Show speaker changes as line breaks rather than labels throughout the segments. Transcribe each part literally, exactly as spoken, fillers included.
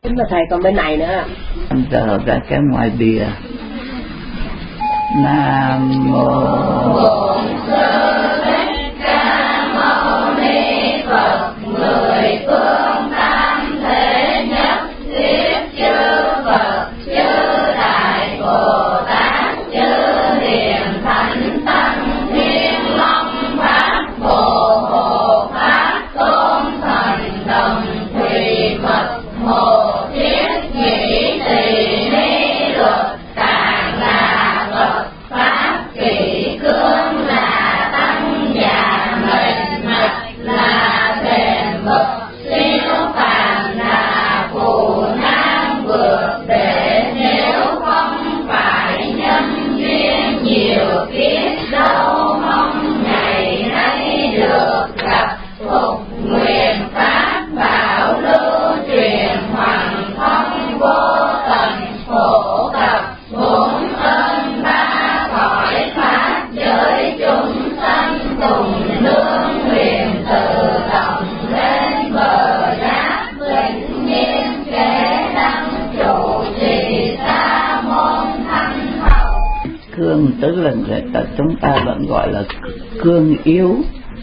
Đúng là thầy, còn bên này nữa.
Giờ ra cái ngoài bìa. Nam mô Bổn Sư Thích Ca Mâu Ni Phật. Mười phương tam thế nhất thiết chư Phật, chư Đại Bồ Tát, chư Hiền Thánh Tăng Thiên Long Pháp Bồ Hộ Pháp Tôn Thần Đồng Thùy Mật Hồ Thiết Nhĩ Tỳ Ni Luật Tạng là Phật Pháp kỷ cương là tăng già mệnh mạch là bền bật siêu phàm là phù nam vượt để nếu không phải nhân duyên nhiều kiếp đâu mong ngày nay được gặp phục nguyện pháp bảo lưu truyền hoàng thông vô tận phổ cập bốn ơn ba cõi pháp giới chúng sanh cùng nương huyền tự động lên bờ giác vĩnh nhiên kế đăng trụ trì sa môn thanh hậu. Cương tức là người ta, chúng ta vẫn gọi là cương yếu.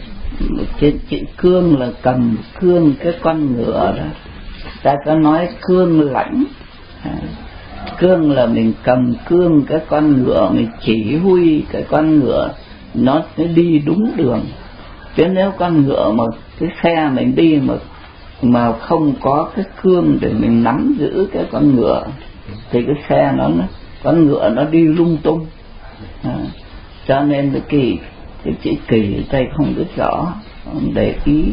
Chữ, chữ cương là cầm cương cái con ngựa đó. Ta có nói cương lãnh. À, cương là mình cầm cương cái con ngựa, mình chỉ huy cái con ngựa nó đi đúng đường. Chứ nếu con ngựa mà cái xe mình đi mà mà không có cái cương để mình nắm giữ cái con ngựa thì cái xe nó, nó con ngựa nó đi lung tung. À, cho nên cái kỳ cái chữ kỳ tay không biết rõ, không để ý.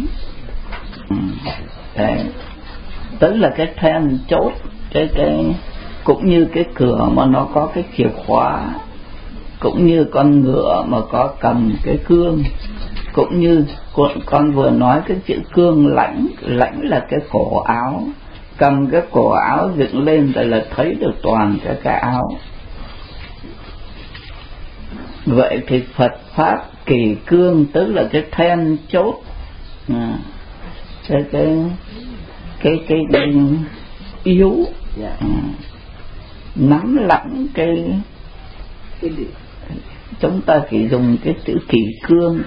Ừ. Đấy. Tức là cái then chốt, cái cái cũng như cái cửa mà nó có cái chìa khóa, cũng như con ngựa mà có cầm cái cương, cũng như con, con vừa nói cái chữ cương lãnh, lãnh là cái cổ áo, cầm cái cổ áo dựng lên rồi là thấy được toàn cái cái áo. Vậy thì Phật pháp kỳ cương tức là cái then chốt, à, cái cái cái cái, cái yếu, à, nắm lặng cái, cái chúng ta chỉ dùng cái chữ kỳ cương.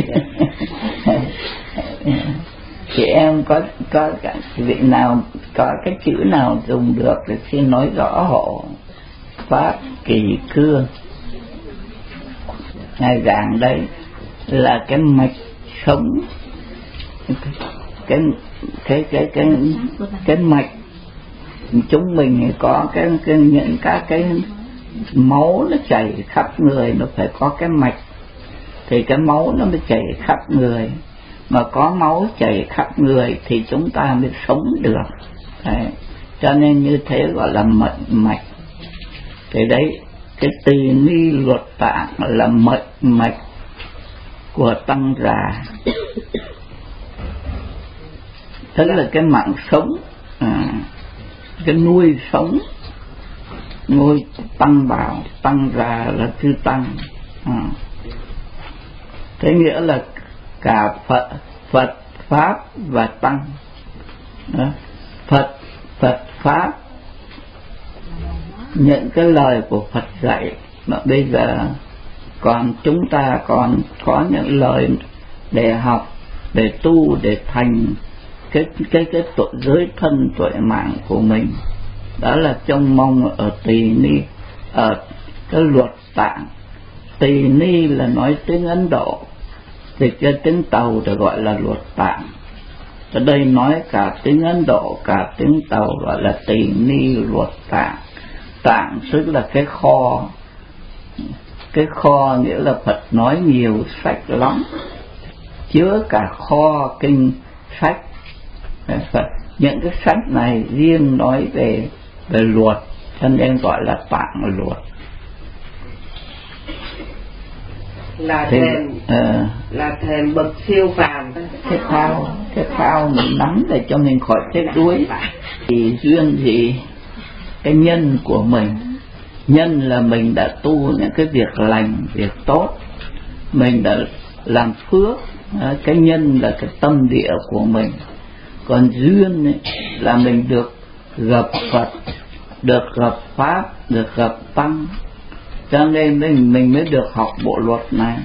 Chị em có có cả vị nào có cái chữ nào dùng được thì xin nói rõ hộ. Pháp kỳ cương ngài giảng đấy là cái mạch sống, cái cái cái cái cái mạch chúng mình có cái, cái những các cái máu nó chảy khắp người, nó phải có cái mạch thì cái máu nó mới chảy khắp người, mà có máu chảy khắp người thì chúng ta mới sống được. Đấy. Cho nên như thế gọi là mệnh mạch. Thì đấy, cái tỳ ni luật tạng là mệnh mạch của tăng già, tức là cái mạng sống, à, cái nuôi sống, nuôi tăng bảo, tăng già là chư tăng. À. Thế nghĩa là cả Phật, Phật pháp và tăng. Đó. Phật Phật pháp, những cái lời của Phật dạy mà bây giờ còn chúng ta còn có những lời để học, để tu, để thành cái cái cái tội giới thân tuệ mạng của mình. Đó là trông mong ở tỳ ni, ở cái luật tạng. Tỳ ni là nói tiếng Ấn Độ, thì cái tiếng Tàu được gọi là luật tạng. Ở đây nói cả tiếng Ấn Độ, cả tiếng Tàu gọi là tỳ ni luật tạng. Tạng tức là cái kho, cái kho nghĩa là Phật nói nhiều sách lắm, chứa cả kho kinh sách. Phật những cái sách này riêng nói về về luật, cho nên gọi là tạng luật.
Là
thì,
thèm
uh,
là thèm bậc siêu phàm.
Cái phao, cái phao mình nắm để cho mình khỏi chết đuối. Thì duyên gì cái nhân của mình, nhân là mình đã tu những cái việc lành, việc tốt, mình đã làm phước. Cái nhân là cái tâm địa của mình. Còn duyên ấy, là mình được
gặp Phật, được gặp Pháp, được gặp Tăng, cho nên mình, mình mới được học bộ luật này.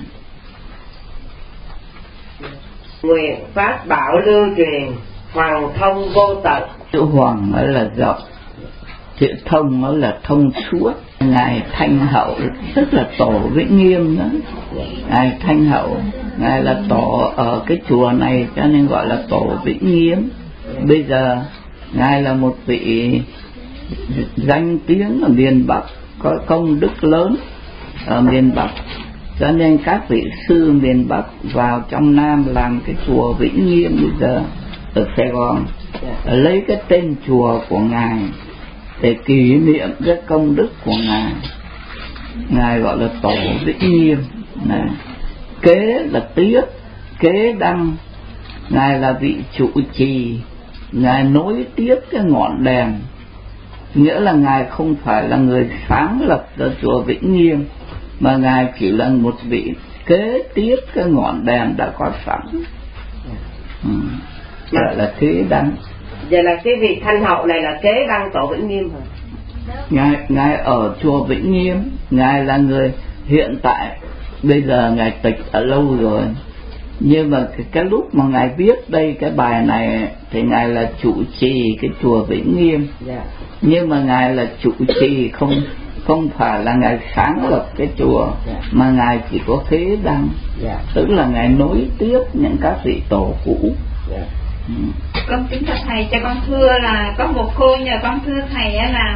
Nguyện Pháp bảo lưu truyền, hoàng thông vô tận.
Chữ hoàng mới là rộng, chữ thông mới là thông suốt. Ngài Thanh Hậu tức là tổ Vĩnh Nghiêm đó. Ngài Thanh Hậu, ngài là tổ ở cái chùa này cho nên gọi là tổ Vĩnh Nghiêm. Bây giờ ngài là một vị danh tiếng ở miền Bắc, có công đức lớn ở miền Bắc, cho nên các vị sư miền Bắc vào trong Nam làm cái chùa Vĩnh Nghiêm bây giờ ở Sài Gòn, lấy cái tên chùa của ngài để kỷ niệm cái công đức của ngài. Ngài gọi là tổ Vĩnh Nghiêm này. Kế là tiếp, kế đăng, ngài là vị trụ trì, ngài nối tiếp cái ngọn đèn, nghĩa là ngài không phải là người sáng lập ra chùa Vĩnh Nghiêm, mà ngài chỉ là một vị kế tiếp cái ngọn đèn đã có sẵn. Ừ. Gọi là kế đăng.
Vậy là cái vị Thanh Hậu này là kế đăng tổ Vĩnh Nghiêm hả?
Ngài, ngài ở chùa Vĩnh Nghiêm, ngài là người hiện tại, bây giờ ngài tịch ở lâu rồi, nhưng mà cái, cái lúc mà ngài viết đây cái bài này thì ngài là trụ trì cái chùa Vĩnh Nghiêm.
Yeah.
Nhưng mà ngài là trụ trì, không không phải là ngài sáng lập cái chùa, yeah. mà ngài chỉ có thế đăng, yeah. tức là ngài nối tiếp những các vị tổ cũ. Yeah.
Ừ. Con kính thưa thầy, cho con thưa là có một cô nhờ con thưa thầy là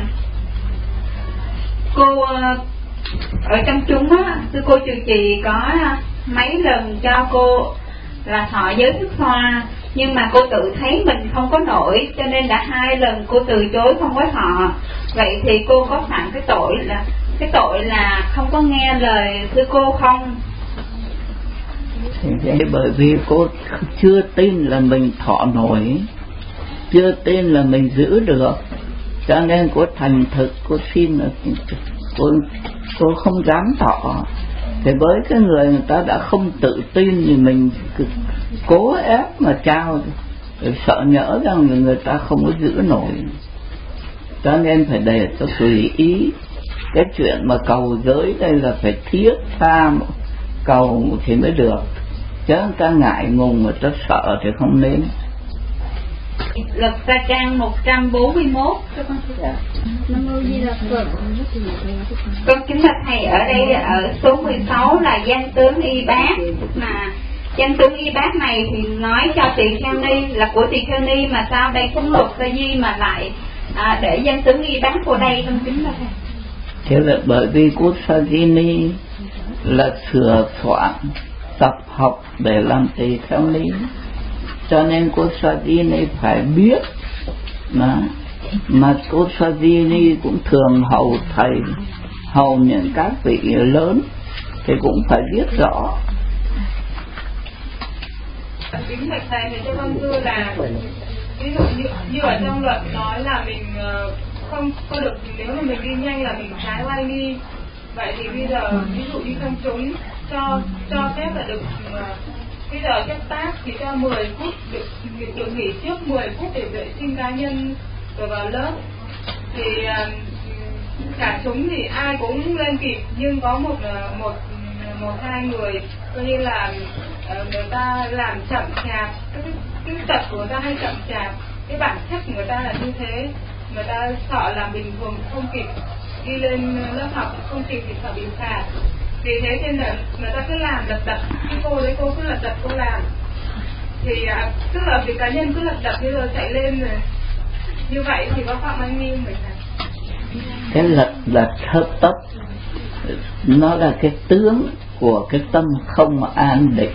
cô ở trong chúng á, thưa cô trụ trì có mấy lần cho cô là thọ giới thức hoa, nhưng mà cô tự thấy mình không có nổi, cho nên đã hai lần cô từ chối không có thọ. Vậy thì cô có phạm cái tội là cái tội là không có nghe lời thưa cô không?
Thì bởi vì cô chưa tin là mình thọ nổi, chưa tin là mình giữ được, cho nên cô thành thực cô xin là cô, cô không dám thọ. Thì với cái người người ta đã không tự tin thì mình cố ép mà trao, sợ nhỡ rằng người ta không có giữ nổi, cho nên phải để cho tùy ý. Cái chuyện mà cầu giới đây là phải thiết tha cầu thì mới được, chứ người ta ngại ngùng, người ta sợ thì không nên.
Lật ra trang một trăm bốn mươi mốt cho con thưa. Dạ. Con kính thưa thầy, ở đây ở số mười sáu là danh tướng y bát, mà danh tướng y bát này thì nói cho tỳ kheo ni là của tỳ kheo ni, mà sao đây cũng luật sa di mà lại à, để danh tướng y bát của đây, con kính thưa thầy?
Thế là bởi vì của sa di ni là sửa soạn tập học để làm tỳ kheo ni, cho nên cô sa di ni phải biết mà mà cô sa di ni cũng thường hầu thầy, hầu những các vị lớn thì cũng phải biết rõ.
Kính bạch thầy, thì cho con thưa là ví dụ như, như ở trong luật nói là mình không có được, nếu mà mình đi nhanh là mình trái oai nghi. Vậy thì bây giờ ví dụ như trong chúng cho cho phép là được bây giờ chấp tác thì cho mười phút, được, được nghỉ trước mười phút để vệ sinh cá nhân rồi vào lớp. Thì cả chúng thì ai cũng lên kịp, nhưng có một một một hai người coi như là người ta làm chậm chạp, cái, cái tật của người ta hay chậm chạp, cái bản chất của người ta là như thế, người ta sợ làm bình thường không kịp đi lên lớp học, không kịp thì sợ bị phạt. Vì thế nên là người ta cứ làm lật đật, cái cô đấy cô cứ lật đật cô làm, thì à, tức là vì cá nhân cứ lật đật bây giờ chạy lên rồi, như vậy thì có phạm anh nghiêm mình này.
Cái lật đật hấp tấp nó là cái tướng của cái tâm không an định.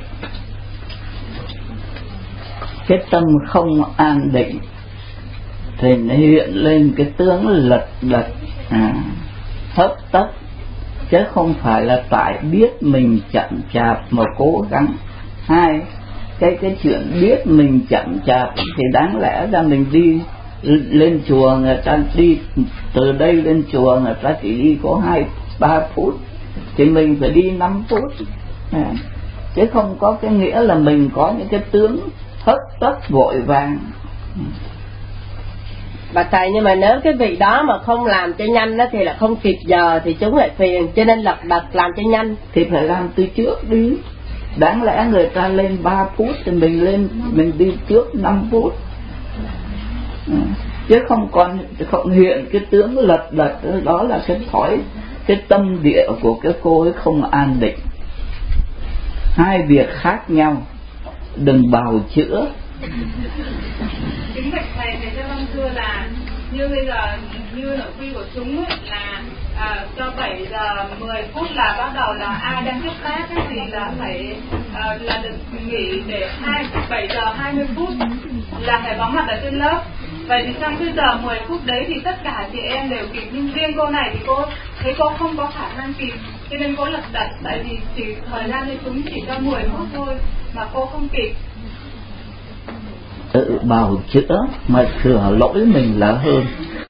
Cái tâm không an định thì nó hiện lên cái tướng lật đật, à, hấp tấp, chứ không phải là tại biết mình chậm chạp mà cố gắng. Hai, cái cái chuyện biết mình chậm chạp thì đáng lẽ ra mình đi lên chùa, người ta đi từ đây lên chùa người ta chỉ đi có hai ba phút thì mình phải đi năm phút, à, chứ không có cái nghĩa là mình có những cái tướng hấp tấp vội vàng.
Bà thầy, nhưng mà nếu cái vị đó mà không làm cho nhanh đó thì là không kịp giờ thì chúng lại phiền, cho nên lật đật làm cho nhanh.
Thì phải làm từ trước đi. Đáng lẽ người ta lên ba phút thì mình lên mình đi trước năm phút. À, chứ không còn không hiện cái tướng lật đật, đó là cái thói, cái tâm địa của cái cô ấy không an định. Hai việc khác nhau, đừng bào chữa.
Kính bạch thầy, thầy cho con thưa là như bây giờ như nội quy của chúng ấy, là à, cho bảy giờ mười phút là bắt đầu là ai đang tiếp tác ấy, thì là phải à, là được nghỉ để hai bảy giờ hai mươi phút là phải có mặt ở trên lớp. Vậy thì trong cái giờ mười phút đấy thì tất cả chị em đều kịp, nhưng riêng cô này thì cô thấy cô không có khả năng kịp, cho nên cô lật đật, tại vì chỉ thời gian cho chúng chỉ cho mười phút thôi mà cô không kịp.
Tự bào chữa mà sửa lỗi mình là hơn.